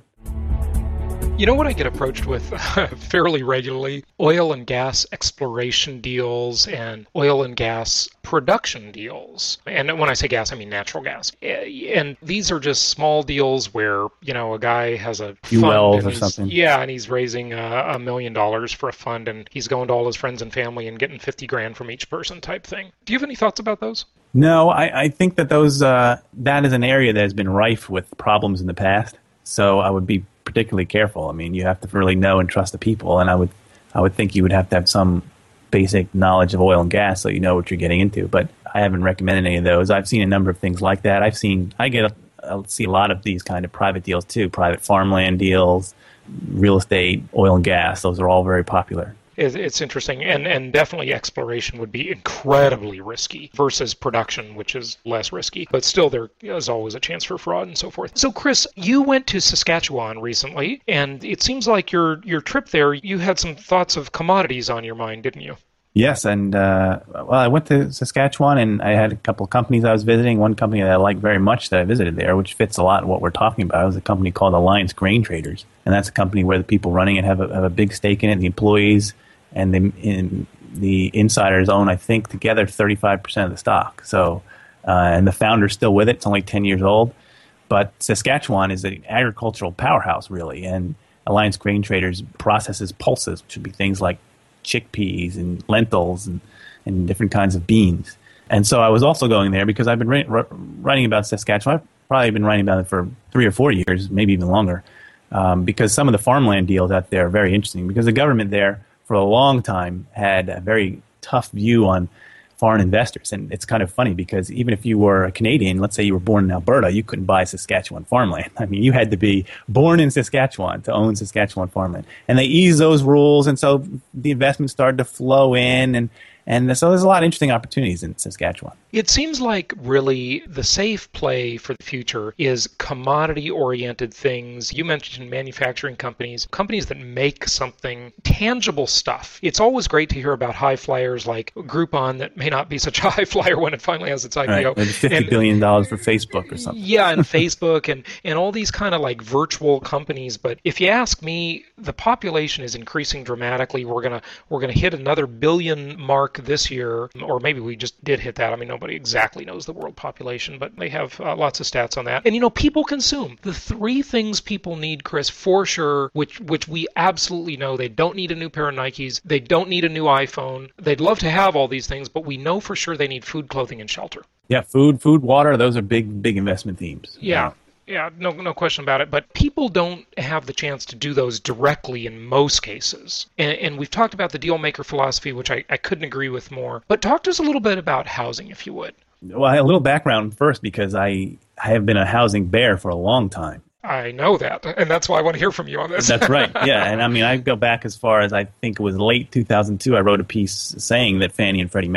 You know what I get approached with fairly regularly? Oil and gas exploration deals and oil and gas production deals. And when I say gas, I mean natural gas. And these are just small deals where, you know, a guy has a few fund wells and or something. Yeah, and he's raising a, a million dollars for a fund, and he's going to all his friends and family and getting fifty grand from each person type thing. Do you have any thoughts about those? No, I, I think that those uh, that is an area that has been rife with problems in the past. So I would be particularly careful. I mean, you have to really know and trust the people, and I would, I would think you would have to have some basic knowledge of oil and gas so you know what you're getting into. But I haven't recommended any of those. I've seen a number of things like that. I've seen, I get, a, I see a lot of these kind of private deals too, private farmland deals, real estate, oil and gas. Those are all very popular. It's interesting, and, and definitely exploration would be incredibly risky versus production, which is less risky. But still, there is always a chance for fraud and so forth. So, Chris, you went to Saskatchewan recently, and it seems like your your trip there, you had some thoughts of commodities on your mind, didn't you? Yes, and uh, well, I went to Saskatchewan, and I had a couple of companies I was visiting. One company that I liked very much that I visited there, which fits a lot in what we're talking about, was a company called Alliance Grain Traders, and that's a company where the people running it have a, have a big stake in it, the employees. And the, in, the insiders own, I think, together thirty-five percent of the stock. So, uh, and the founder's still with it. It's only ten years old. But Saskatchewan is an agricultural powerhouse, really. And Alliance Grain Traders processes pulses, which would be things like chickpeas and lentils and, and different kinds of beans. And so I was also going there because I've been ra- ra- writing about Saskatchewan. I've probably been writing about it for three or four years, maybe even longer, um, because some of the farmland deals out there are very interesting, because the government there for a long time had a very tough view on foreign investors. And it's kind of funny because even if you were a Canadian, let's say you were born in Alberta, you couldn't buy Saskatchewan farmland. I mean, you had to be born in Saskatchewan to own Saskatchewan farmland. And they eased those rules, and so the investment started to flow in, and And so there's a lot of interesting opportunities in Saskatchewan. It seems like really the safe play for the future is commodity-oriented things. You mentioned manufacturing companies, companies that make something, tangible stuff. It's always great to hear about high flyers like Groupon that may not be such a high flyer when it finally has its I P O. Right, fifty and, billion dollars for Facebook or something. Yeah, and Facebook and, and all these kind of like virtual companies. But if you ask me, the population is increasing dramatically. We're gonna we're gonna hit another billion mark this year, or maybe we just did hit that. I mean, nobody exactly knows the world population, but they have uh, lots of stats on that. And, you know, people consume. The three things people need, Chris, for sure, which which we absolutely know. They don't need a new pair of Nikes. They don't need a new iPhone. They'd love to have all these things, but we know for sure they need food, clothing, and shelter. Yeah, food, food, water, those are big, big investment themes. Yeah. Yeah, no no question about it. But people don't have the chance to do those directly in most cases. And, and we've talked about the deal maker philosophy, which I, I couldn't agree with more. But talk to us a little bit about housing, if you would. Well, a little background first, because I, I have been a housing bear for a long time. I know that, and that's why I want to hear from you on this. That's right, yeah. And I mean, I go back as far as I think it was late two thousand two, I wrote a piece saying that Fannie and Freddie Mac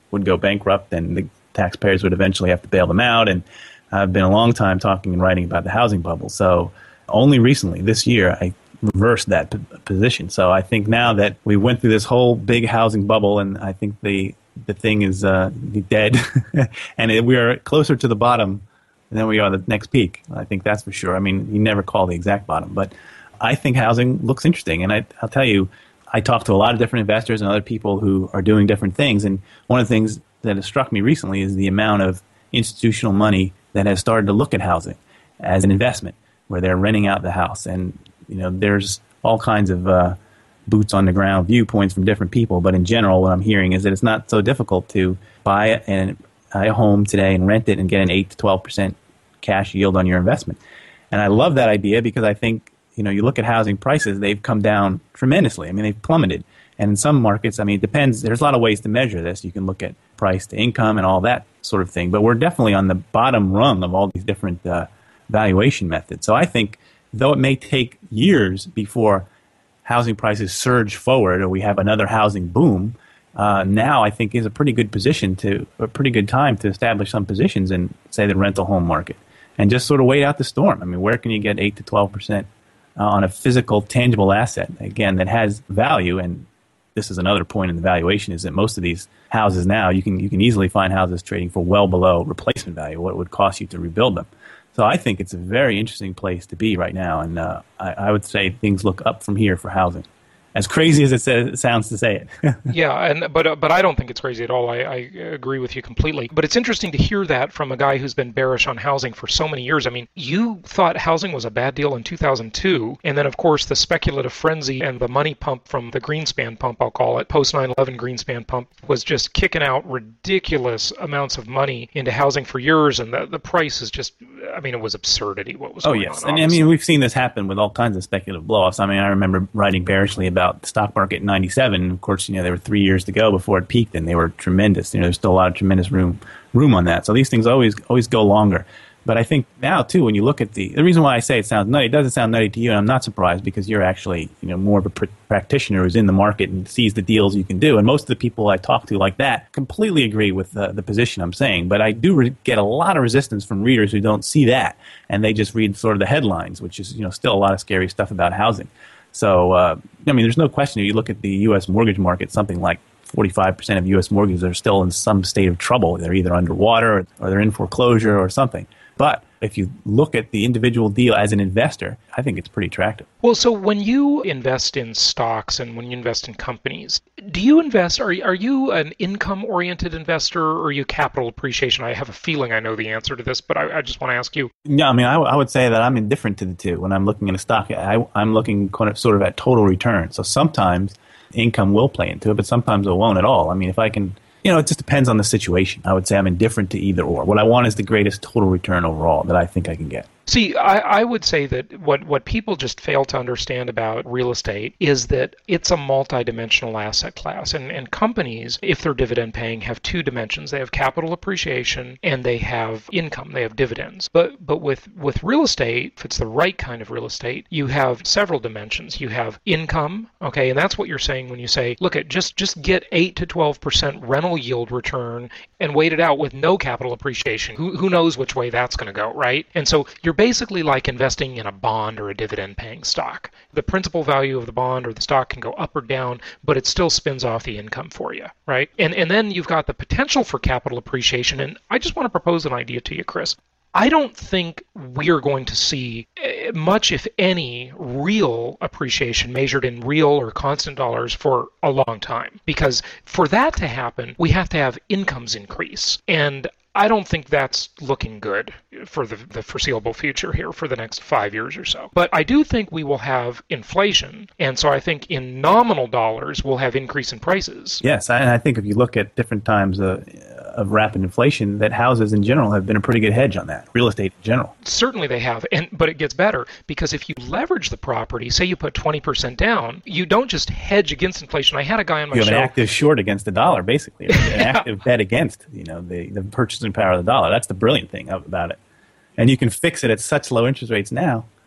would go bankrupt and the taxpayers would eventually have to bail them out. And I've been a long time talking and writing about the housing bubble. So only recently, this year, I reversed that p- position. So I think now that we went through this whole big housing bubble, and I think the the thing is uh, dead, and it, we are closer to the bottom than we are the next peak. I think that's for sure. I mean, you never call the exact bottom, but I think housing looks interesting. And I, I'll tell you, I talk to a lot of different investors and other people who are doing different things. And one of the things that has struck me recently is the amount of institutional money that has started to look at housing as an investment, where they're renting out the house. And, you know, there's all kinds of uh, boots on the ground viewpoints from different people. But in general, what I'm hearing is that it's not so difficult to buy an, a home today and rent it and get an eight to twelve percent cash yield on your investment. And I love that idea because I think, you know, you look at housing prices, they've come down tremendously. I mean, they've plummeted. And in some markets, I mean, it depends. There's a lot of ways to measure this. You can look at price to income and all that sort of thing. But we're definitely on the bottom rung of all these different uh, valuation methods. So I think, though it may take years before housing prices surge forward or we have another housing boom, uh, now I think is a pretty good position to, a pretty good time to establish some positions in, say, the rental home market and just sort of wait out the storm. I mean, where can you get eight to twelve percent uh, on a physical, tangible asset, again, that has value? And this is another point in the valuation, is that most of these houses now, you can you can easily find houses trading for well below replacement value, what it would cost you to rebuild them. So I think it's a very interesting place to be right now, and uh, I, I would say things look up from here for housing. As crazy as it, says, it sounds to say it. Yeah, and but uh, but I don't think it's crazy at all. I, I agree with you completely. But it's interesting to hear that from a guy who's been bearish on housing for so many years. I mean, you thought housing was a bad deal in two thousand two, and then, of course, the speculative frenzy and the money pump from the Greenspan pump, I'll call it, post nine eleven Greenspan pump, was just kicking out ridiculous amounts of money into housing for years, and the, the price is just, I mean, it was absurdity what was oh, going yes. on. Oh, yes. And I mean, we've seen this happen with all kinds of speculative blow-offs. I mean, I remember writing bearishly about the stock market in ninety-seven. Of course, you know, there were three years to go before it peaked, and they were tremendous. You know, there's still a lot of tremendous room room on that. So these things always always go longer. But I think now, too, when you look at the the reason why I say it sounds nutty, it doesn't sound nutty to you, and I'm not surprised because you're actually, you know, more of a pr- practitioner who's in the market and sees the deals you can do. And most of the people I talk to like that completely agree with uh, the position I'm saying. But I do re- get a lot of resistance from readers who don't see that, and they just read sort of the headlines, which is, you know, still a lot of scary stuff about housing. So, uh, I mean, there's no question. If you look at the U S mortgage market, something like forty-five percent of U S mortgages are still in some state of trouble. They're either underwater or, or they're in foreclosure or something. But if you look at the individual deal as an investor, I think it's pretty attractive. Well, so when you invest in stocks and when you invest in companies, do you invest, are, are you an income-oriented investor or are you capital appreciation? I have a feeling I know the answer to this, but I, I just want to ask you. No, I mean, I, w- I would say that I'm indifferent to the two. When I'm looking at a stock, I, I'm looking kind of sort of at total return. So sometimes income will play into it, but sometimes it won't at all. I mean, if I can... You know, it just depends on the situation. I would say I'm indifferent to either or. What I want is the greatest total return overall that I think I can get. See, I, I would say that what, what people just fail to understand about real estate is that it's a multidimensional asset class. And, and companies, if they're dividend paying, have two dimensions. They have capital appreciation and they have income. They have dividends. But but with, with real estate, if it's the right kind of real estate, you have several dimensions. You have income, okay, and that's what you're saying when you say, look, at just, just get eight to twelve percent rental yield return and wait it out with no capital appreciation. Who, who knows which way that's going to go, right? And so you're basically like investing in a bond or a dividend-paying stock. The principal value of the bond or the stock can go up or down, but it still spins off the income for you, right? And and then you've got the potential for capital appreciation. And I just want to propose an idea to you, Chris. I don't think we're going to see much, if any, real appreciation measured in real or constant dollars for a long time. Because for that to happen, we have to have incomes increase. And I don't think that's looking good for the, the foreseeable future here for the next five years or so. But I do think we will have inflation. And so I think in nominal dollars, we'll have increase in prices. Yes, and I think if you look at different times uh, of rapid inflation, that houses in general have been a pretty good hedge on that, real estate in general. Certainly they have, and but it gets better because if you leverage the property, say you put twenty percent down, you don't just hedge against inflation. I had a guy on my you show. You have an active short against the dollar, basically, an yeah. active bet against, you know, the, the purchasing power of the dollar. That's the brilliant thing about it. And you can fix it at such low interest rates now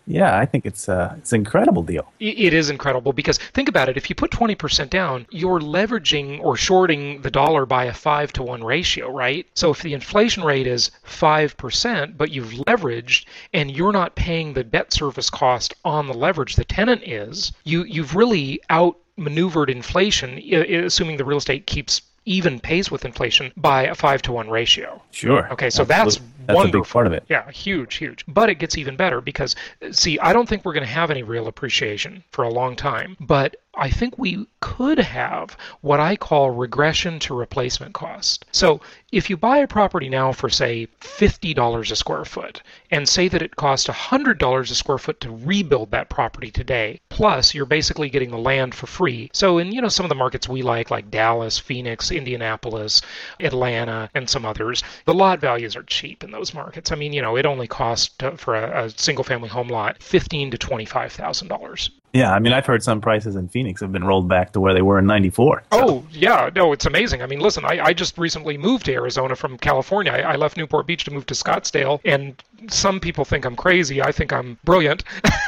Yeah, I think it's uh, it's an incredible deal. It is incredible because think about it. If you put twenty percent down, you're leveraging or shorting the dollar by a five to one ratio, right? So if the inflation rate is five percent, but you've leveraged and you're not paying the debt service cost on the leverage the tenant is, you, you've really outmaneuvered inflation, assuming the real estate keeps even pace with inflation by a five to one ratio. Sure. Okay, so Absolutely. that's That's wonderful. a big part of it. Yeah, huge, huge. But it gets even better because, see, I don't think we're going to have any real appreciation for a long time, but I think we could have what I call regression to replacement cost. So if you buy a property now for, say, fifty dollars a square foot, and say that it costs one hundred dollars a square foot to rebuild that property today, plus you're basically getting the land for free. So in, you know, some of the markets we like, like Dallas, Phoenix, Indianapolis, Atlanta, and some others, the lot values are cheap in those markets. I mean, you know, it only costs uh, for a, a single-family home lot fifteen thousand to twenty-five thousand dollars. Yeah, I mean, I've heard some prices in Phoenix have been rolled back to where they were in ninety-four. So. Oh, yeah. No, it's amazing. I mean, listen, I, I just recently moved to Arizona from California. I, I left Newport Beach to move to Scottsdale, and some people think I'm crazy. I think I'm brilliant.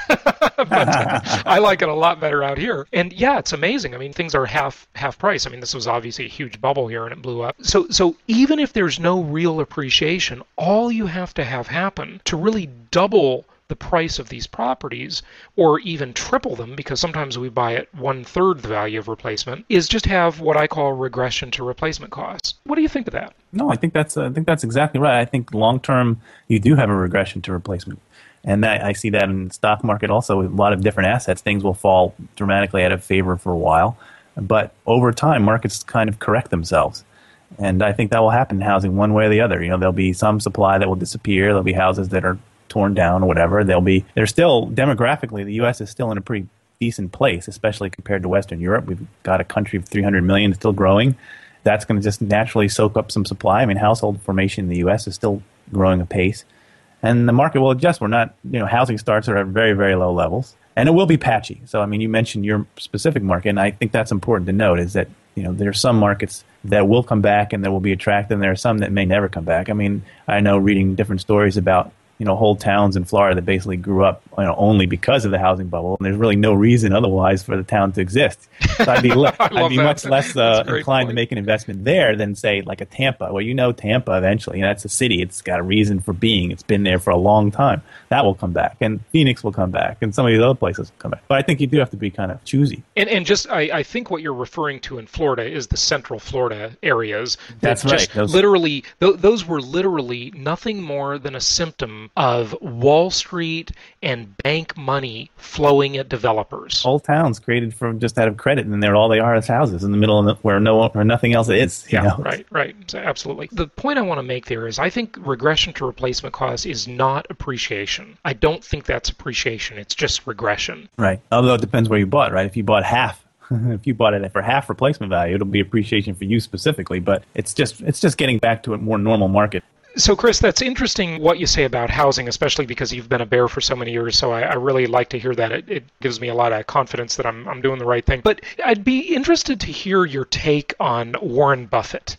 But uh, I like it a lot better out here. And yeah, it's amazing. I mean, things are half half price. I mean, this was obviously a huge bubble here, and it blew up. So, so even if there's no real appreciation, all you have to have happen to really double the price of these properties, or even triple them, because sometimes we buy at one third the value of replacement, is just have what I call regression to replacement costs. What do you think of that? No, I think that's uh, I think that's exactly right. I think long term you do have a regression to replacement, and that, I see that in the stock market also. With a lot of different assets, things will fall dramatically out of favor for a while, but over time markets kind of correct themselves. And I think that will happen in housing one way or the other. You know, there'll be some supply that will disappear. There'll be houses that are torn down or whatever. They'll be, they're still, demographically, the U S is still in a pretty decent place, especially compared to Western Europe. We've got a country of three hundred million still growing. That's going to just naturally soak up some supply. I mean, household formation in the U S is still growing apace. And the market will adjust. We're not, you know, housing starts are at very, very low levels. And it will be patchy. So, I mean, you mentioned your specific market, and I think that's important to note, is that, you know, there are some markets that will come back and that will be attractive, and there are some that may never come back. I mean, I know reading different stories about, you know, whole towns in Florida that basically grew up, you know, only because of the housing bubble, and there's really no reason otherwise for the town to exist. So I'd be, le- I'd be much less uh, inclined point. to make an investment there than, say, like a Tampa. Well, you know Tampa eventually, and that's a city. It's got a reason for being. It's been there for a long time. That will come back, and Phoenix will come back, and some of these other places will come back. But I think you do have to be kind of choosy. And, and just, I, I think what you're referring to in Florida is the central Florida areas. That that's right. Just those, literally, th- those were literally nothing more than a symptom of Wall Street and bank money flowing at developers. Whole towns created from just out of credit, and they're all they are is houses in the middle of the, where no where nothing else is. You yeah, know? right, right, so absolutely. The point I want to make there is I think regression to replacement cost is not appreciation. I don't think that's appreciation. It's just regression. Right. Although it depends where you bought, right? If you bought half, if you bought it for half replacement value, it'll be appreciation for you specifically. But it's just it's just getting back to a more normal market. So, Chris, that's interesting what you say about housing, especially because you've been a bear for so many years. So I, I really like to hear that. It, it gives me a lot of confidence that I'm I'm doing the right thing. But I'd be interested to hear your take on Warren Buffett.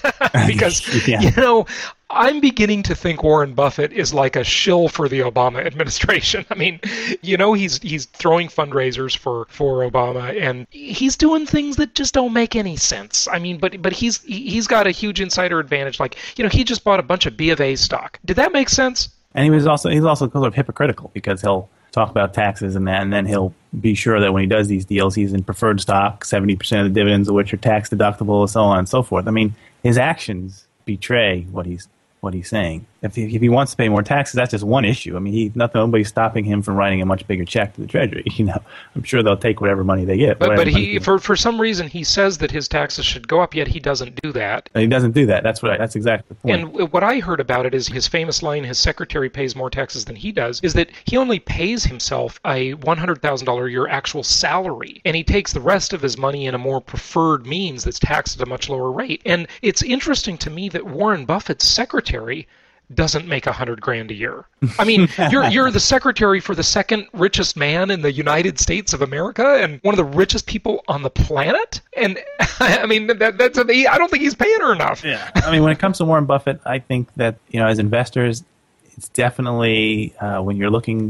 Because, yeah. you know, I'm beginning to think Warren Buffett is like a shill for the Obama administration. I mean, you know, he's he's throwing fundraisers for, for Obama, and he's doing things that just don't make any sense. I mean, but but he's he's got a huge insider advantage. Like, you know, he just bought a bunch of B of A stock. Did that make sense? And he was also he's also sort of hypocritical because he'll talk about taxes and that, and then he'll be sure that when he does these deals, he's in preferred stock, seventy percent of the dividends of which are tax deductible, and so on and so forth. I mean, his actions betray what he's what he's saying. If he, if he wants to pay more taxes, that's just one issue. I mean, he nothing nobody's stopping him from writing a much bigger check to the Treasury. You know, I'm sure they'll take whatever money they get. But but he for for some reason he says that his taxes should go up, yet he doesn't do that. He doesn't do that. That's what. That's exactly the point. And what I heard about it is his famous line, "His secretary pays more taxes than he does," is that he only pays himself a one hundred thousand dollars a year actual salary, and he takes the rest of his money in a more preferred means that's taxed at a much lower rate. And it's interesting to me that Warren Buffett's secretary doesn't make a hundred grand a year. I mean, you're you're the secretary for the second richest man in the United States of America and one of the richest people on the planet. And I mean, that that's a, I don't think he's paying her enough. Yeah. I mean, when it comes to Warren Buffett, I think that, you know, as investors, it's definitely uh, when you're looking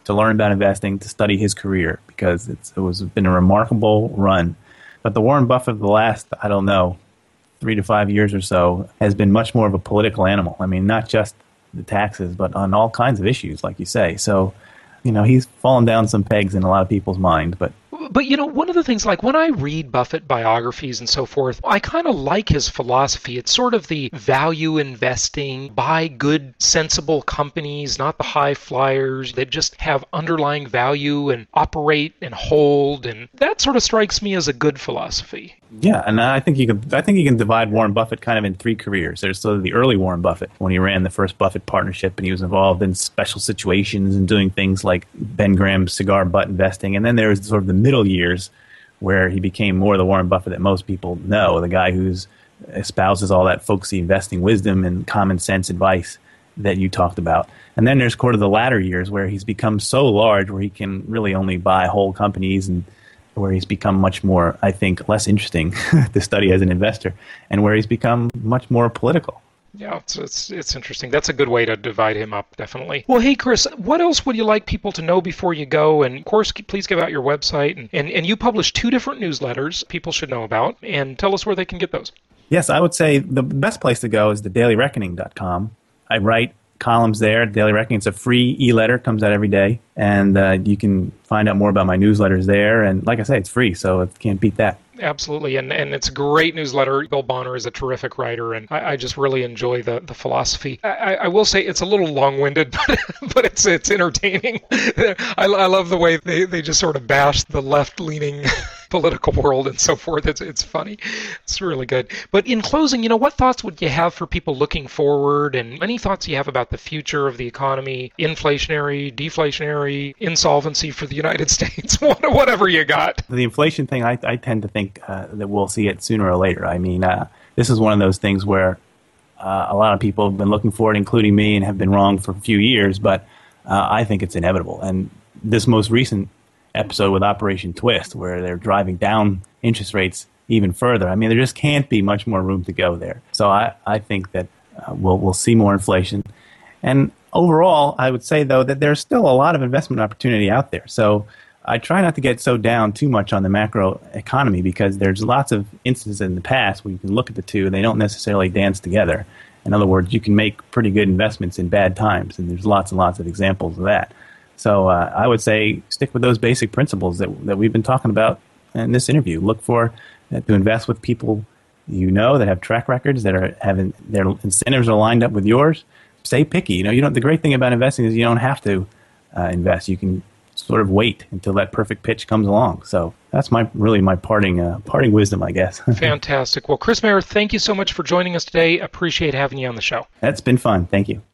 to learn about investing, to study his career, because it's, it was been a remarkable run. But the Warren Buffett of the last, I don't know, three to five years or so has been much more of a political animal. I mean, not just the taxes, but on all kinds of issues, like you say. So, you know, he's fallen down some pegs in a lot of people's mind, but But, you know, one of the things, like when I read Buffett biographies and so forth, I kind of like his philosophy. It's sort of the value investing, buy good, sensible companies, not the high flyers that just have underlying value and operate and hold. And that sort of strikes me as a good philosophy. Yeah, and I think you can. I think you can divide Warren Buffett kind of in three careers. There's sort of the early Warren Buffett when he ran the first Buffett partnership, and he was involved in special situations and doing things like Ben Graham's cigar butt investing. And then there's sort of the middle years where he became more the Warren Buffett that most people know, the guy who's espouses all that folksy investing wisdom and common sense advice that you talked about. And then there's sort of the latter years where he's become so large where he can really only buy whole companies, and where he's become much more, I think, less interesting to study as an investor, and where he's become much more political. Yeah, it's, it's it's interesting. That's a good way to divide him up, definitely. Well, hey, Chris, what else would you like people to know before you go? And, of course, please give out your website. And, and, and you publish two different newsletters people should know about. And tell us where they can get those. Yes, I would say the best place to go is the daily reckoning dot com. I write columns there. Daily Reckoning, it's a free e-letter, comes out every day, and uh, you can find out more about my newsletters there. And like I say, it's free, so it can't beat that. Absolutely, and and it's a great newsletter. Bill Bonner is a terrific writer, and I, I just really enjoy the, the philosophy. I, I will say it's a little long-winded, but but it's it's entertaining. I, I love the way they, they just sort of bash the left-leaning political world and so forth. It's it's funny. It's really good. But in closing, you know, what thoughts would you have for people looking forward, and any thoughts you have about the future of the economy, inflationary, deflationary, insolvency for the United States, whatever you got? The inflation thing, I, I tend to think uh, that we'll see it sooner or later. I mean, uh, this is one of those things where uh, a lot of people have been looking for it, including me, and have been wrong for a few years, but uh, I think it's inevitable. And this most recent episode with Operation Twist, where they're driving down interest rates even further. I mean, there just can't be much more room to go there. So I, I think that uh, we'll we'll see more inflation. And overall, I would say, though, that there's still a lot of investment opportunity out there. So I try not to get so down too much on the macro economy, because there's lots of instances in the past where you can look at the two and they don't necessarily dance together. In other words, you can make pretty good investments in bad times, and there's lots and lots of examples of that. So uh, I would say stick with those basic principles that that we've been talking about in this interview. Look for uh, to invest with people you know that have track records, that are having their incentives are lined up with yours. Stay picky. You know, you don't. The great thing about investing is you don't have to uh, invest. You can sort of wait until that perfect pitch comes along. So that's my really my parting uh, parting wisdom, I guess. Fantastic. Well, Chris Mayer, thank you so much for joining us today. Appreciate having you on the show. That's been fun. Thank you.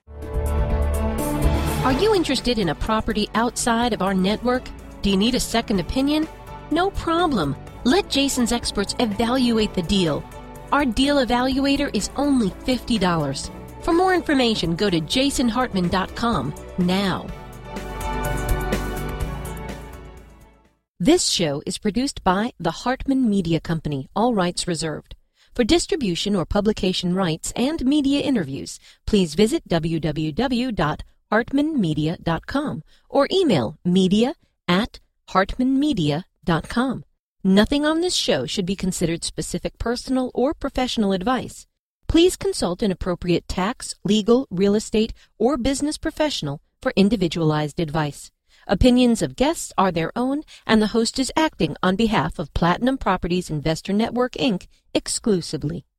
Are you interested in a property outside of our network? Do you need a second opinion? No problem. Let Jason's experts evaluate the deal. Our deal evaluator is only fifty dollars. For more information, go to jason hartman dot com now. This show is produced by the Hartman Media Company, all rights reserved. For distribution or publication rights and media interviews, please visit w w w dot hartman media dot com or email media at hartman media dot com. Nothing on this show should be considered specific personal or professional advice. Please consult an appropriate tax, legal, real estate, or business professional for individualized advice. Opinions of guests are their own, and the host is acting on behalf of Platinum Properties Investor Network, Incorporated exclusively.